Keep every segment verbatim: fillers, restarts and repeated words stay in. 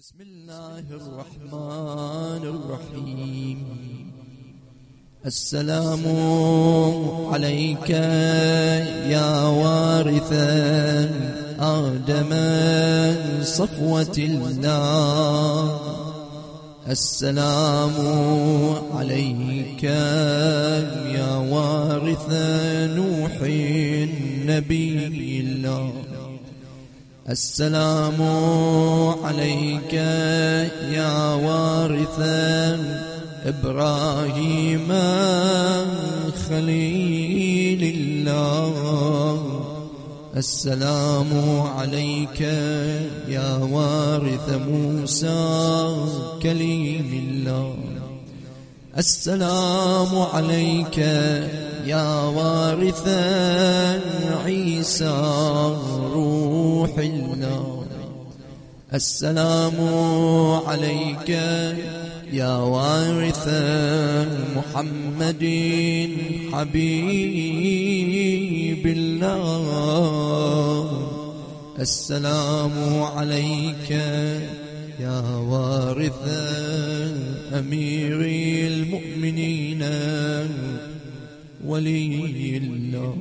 بسم الله الرحمن الرحيم. السلام عليك يا وارث آدم صفوة الله. السلام عليك يا وارث نوح نبي الله. السلام عليك يا وارث إبراهيم خليل الله. السلام عليك يا وارث موسى كليم الله. السلام عليك يا وارث عيسى روح الله. السلام عليك يا وارث محمد حبيب الله. السلام عليك يا وارث أمير المؤمنين ولي الله.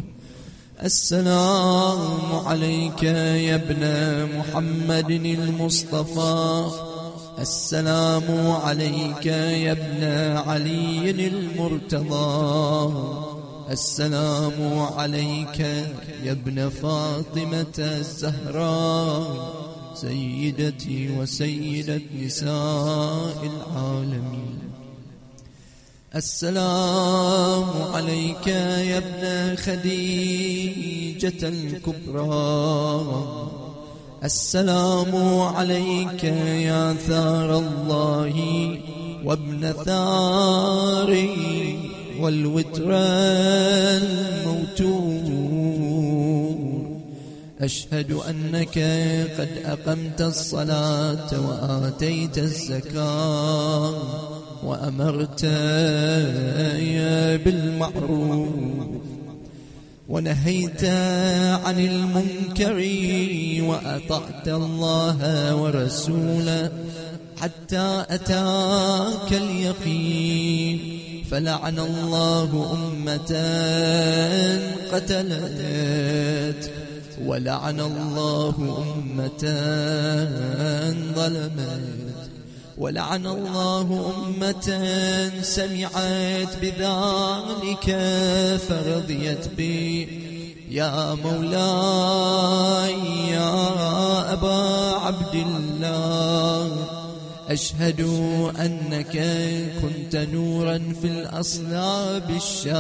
السلام عليك يا ابن محمد المصطفى. السلام عليك يا ابن علي المرتضى. السلام عليك يا ابن فاطمة الزهراء سيدتي وسيدة نساء العالمين. السلام عليك يا ابن خديجة الكبرى. السلام عليك يا ثار الله وابن ثاري والوتر الموتور. أشهد أنك قد أقمت الصلاة وآتيت الزكاة وأمرت بالمعروف ونهيت عن المنكر وأطعت الله ورسوله حتى أتاك اليقين. فلعن الله أمة قتلت ولعن الله أمة ظلمت ولعن الله أمة سمعت بذلك فرضيت بي. يا مولاي يا أبا عبد الله أشهد أنك كنت نورا في الأصلاب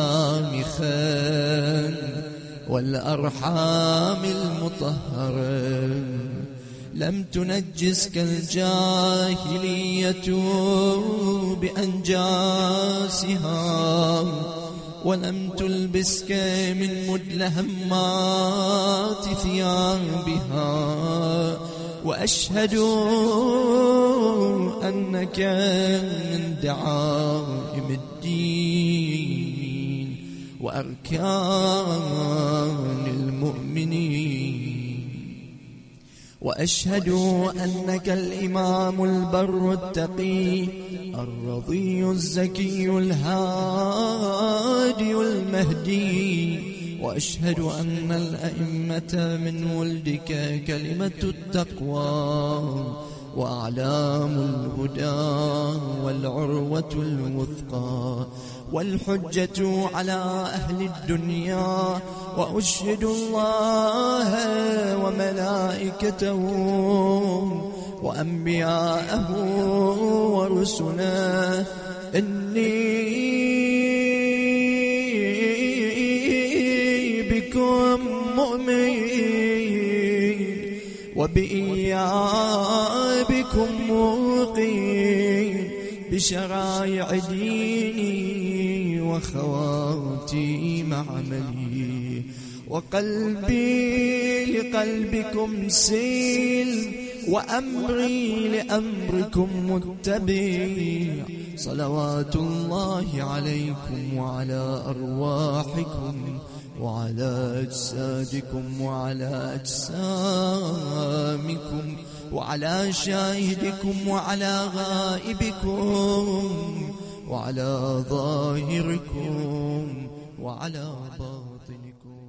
الشامخة والأرحام المطهرة. لم تنجسك الجاهلية بأنجاسها ولم تلبسك من مدلهمات ثيابها. وأشهد أنك من دعائم الدين وأركان المؤمنين. وأشهد أنك الإمام البر التقي الرضي الزكي الهادي المهدي. وأشهد أن الأئمة من ولدك كلمة التقوى وأعلام الهدى والعروة الوثقى والحجة على أهل الدنيا. وأشهد الله وملائكته وأنبياءه ورسله إني بكم مؤمن وبإيابكم موقن بشرائع ديني وخواتيم عملي. وقلبي لقلبكم سيل وأمري لأمركم متبع. صلوات الله عليكم وعلى أرواحكم وعلى أجسادكم وعلى أجسامكم وعلى شاهدكم وعلى غائبكم وعلى ظاهركم وعلى باطنكم.